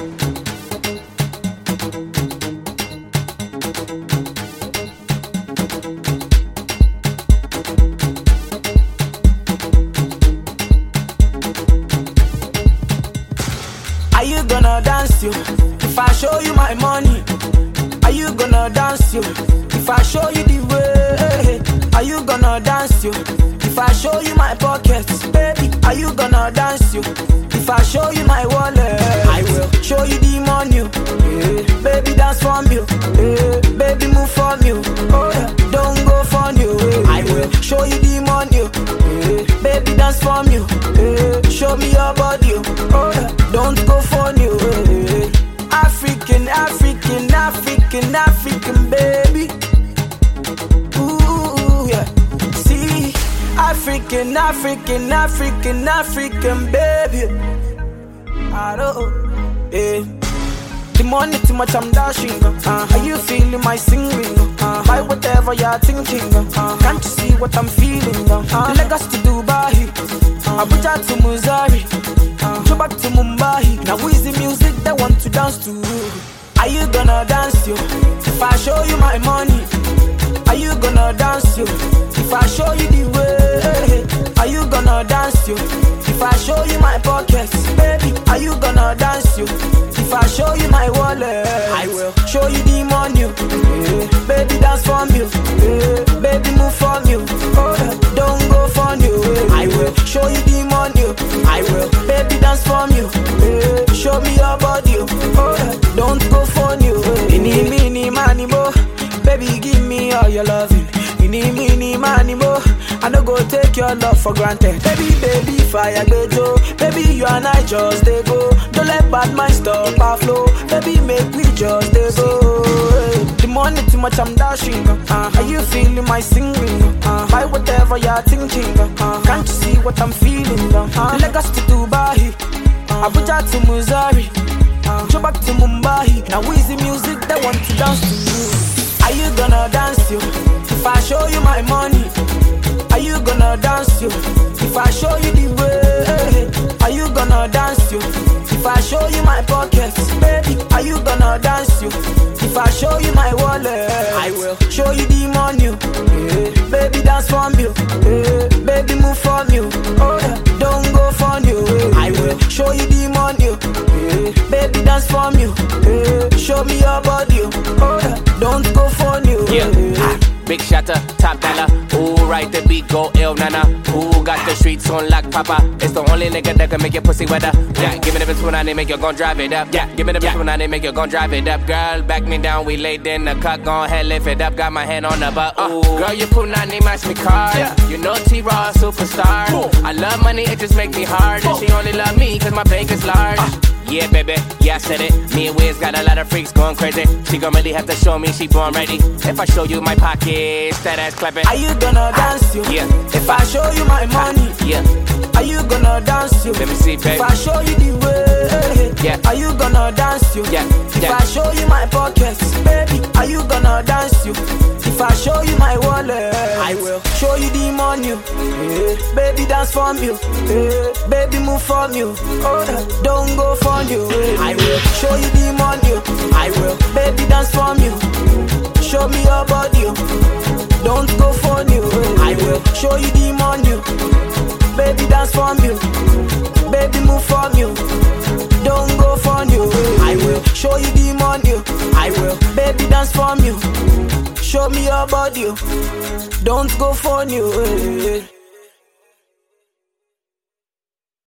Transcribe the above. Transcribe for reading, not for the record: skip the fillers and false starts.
Are you gonna dance you if I show you my money? Are you gonna dance you if I show you the way? Are you gonna dance you if I show you my pockets, baby? Are you gonna dance you if I show you my wallet? I will show you the money, yeah. Baby dance for me, yeah. Baby move for me, oh yeah. Don't go for you, yeah. I will show you the money, yeah. Baby dance for me, yeah. Show me your body, oh yeah. Don't go for you, yeah. African, African, African, African, baby. Ooh, yeah. See, African, African, African, African, baby. I don't, yeah. The money too much, I'm dashing. Are you feeling my singing? Buy whatever you're thinking. Can't you see what I'm feeling? Lagos to Dubai, Abuja to Missouri, go back to Mumbai. Now who's the music they want to dance to? Are you gonna dance you if I show you my money? Are you gonna dance you if I show you the way? Are you gonna dance you if I show you my pockets, baby? Are you gonna dance you if I show you my wallet? I will show you the money, yeah. Baby dance for me, yeah. Baby move for me, oh yeah. Don't go for you, yeah. I will show you the money, I will. Baby dance for me, yeah. Show me your body, oh yeah. Don't go for you, yeah. Mini mini money mo, baby give me all your loving. Mini mini money mo, I no go take your love for granted. Baby, baby, fire bejo. Baby, you and I just they go. Don't let bad mind stop our flow. Baby, make me just they go. The money too much, I'm dashing. Are you feeling my singing? Buy whatever you're thinking. Can't you see what I'm feeling? Lagos to Dubai, Abuja to Missouri, go back to Mumbai. Now who's the music they want to dance to? Are you gonna dance you if I show you my money? Are you gonna dance you if I show you the way? Are you gonna dance you if I show you my pockets, baby? Are you gonna dance you if I show you my wallet? I will show you the money, yeah. Baby dance for me, yeah. Baby move for me, oh yeah. Don't go for you, yeah. I will show you the money, yeah. Baby dance for me, yeah. Show me your body, oh yeah. Don't go for you, yeah. Big shatter, top dollar. Ooh, right the beat go ill, nana. Ooh, got the streets on lock, papa. It's the only nigga that can make your pussy wetter. Yeah, give me the bitch when I make you gon' drive it up. Yeah, give me the bitch when I make you gon' drive it up. Girl, back me down, we laid in the cut, gon' head lift it up. Got my hand on the butt. Ooh, girl, you put match me card. Yeah. You know T-Raw, superstar. I love money, it just make me hard. And she only love me cause my bank is large. Yeah, baby, yeah, I said it. Me and Wiz got a lot of freaks going crazy. She gon' really have to show me she born ready. If I show you my pockets, that ass clapping. Are you gonna dance you? Yeah. If I show you my money? Yeah. Are you gonna dance you? Let me see, baby. If I show you the way? Yeah. Are you gonna dance you? Yeah. If I show you my pockets, baby? Are you gonna dance you? If I show you my wallet? I will show you the money, yeah. Baby dance for me, yeah. Baby move for me, oh yeah. Don't go for you, yeah. I will show you the money, I will. Baby dance for me, show me your body, don't go for you, yeah. I will show you the money, baby dance for me, baby move for me, don't go for you, yeah. I will show you the money, I will. Baby dance for me, show me your body, don't go for you, yeah.